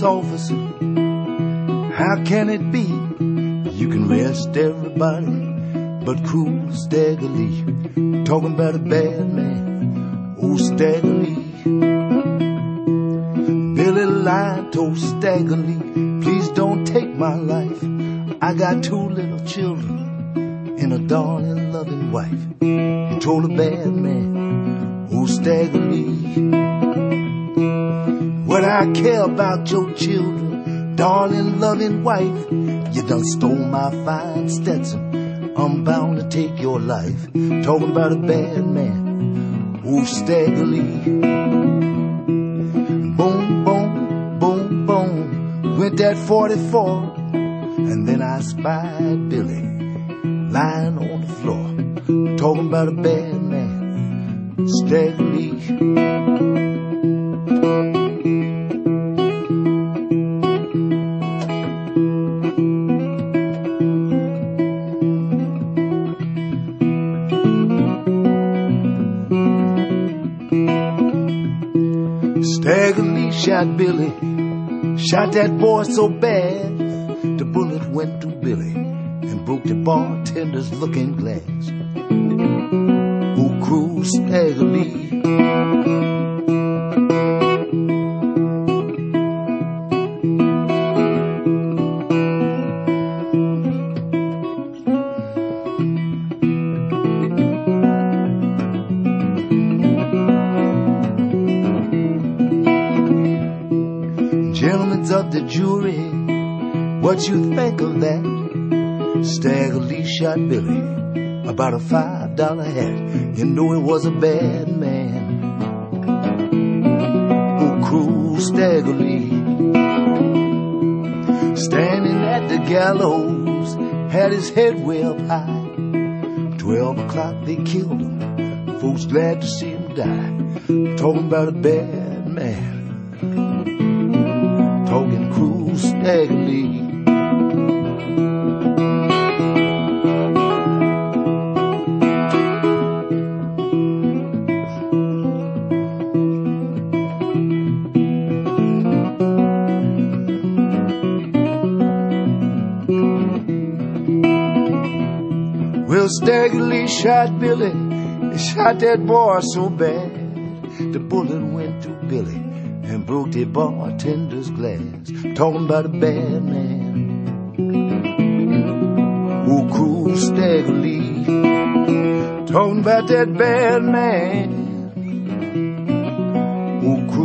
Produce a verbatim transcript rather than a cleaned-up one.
officer, how can it be you can arrest everybody but Cruel Stagger Lee? Talking about a bad man, old Stagger Lee. Billy lied to Stagger Lee, please don't take my life. I got two little children and a darling loving wife. He told a bad man, old Stagger Lee, what I care about your children, darling loving wife. You done stole my fine Stetson, I'm bound to take your life. Talking about a bad man, old Stagger Lee. Boom, boom, boom, boom, went that forty-four. And then I spied Billy lying on the floor. Talking about a bad man, Stagger Lee. Stagger Lee shot Billy, shot that boy so bad, the bullet went to Billy and broke the bartender's looking glass. Oh, Cruel Stagger Lee. Gentlemen of the jury, what you think of that? Stagger Lee shot Billy about a five dollar hat. You know he was a bad man. Oh, Cruel Stagger Lee. Standing at the gallows, had his head way up high. Twelve o'clock they killed him, folks glad to see him die. Talking about a bad man, talking Cruel Stagger Lee. Well, Stagger Lee shot Billy, he shot that boy so bad, the bullet went to Billy and broke the bartender's glass. Talking about a bad man, oh, Cruel Stagger Lee. Talking about that bad man, oh, Cruel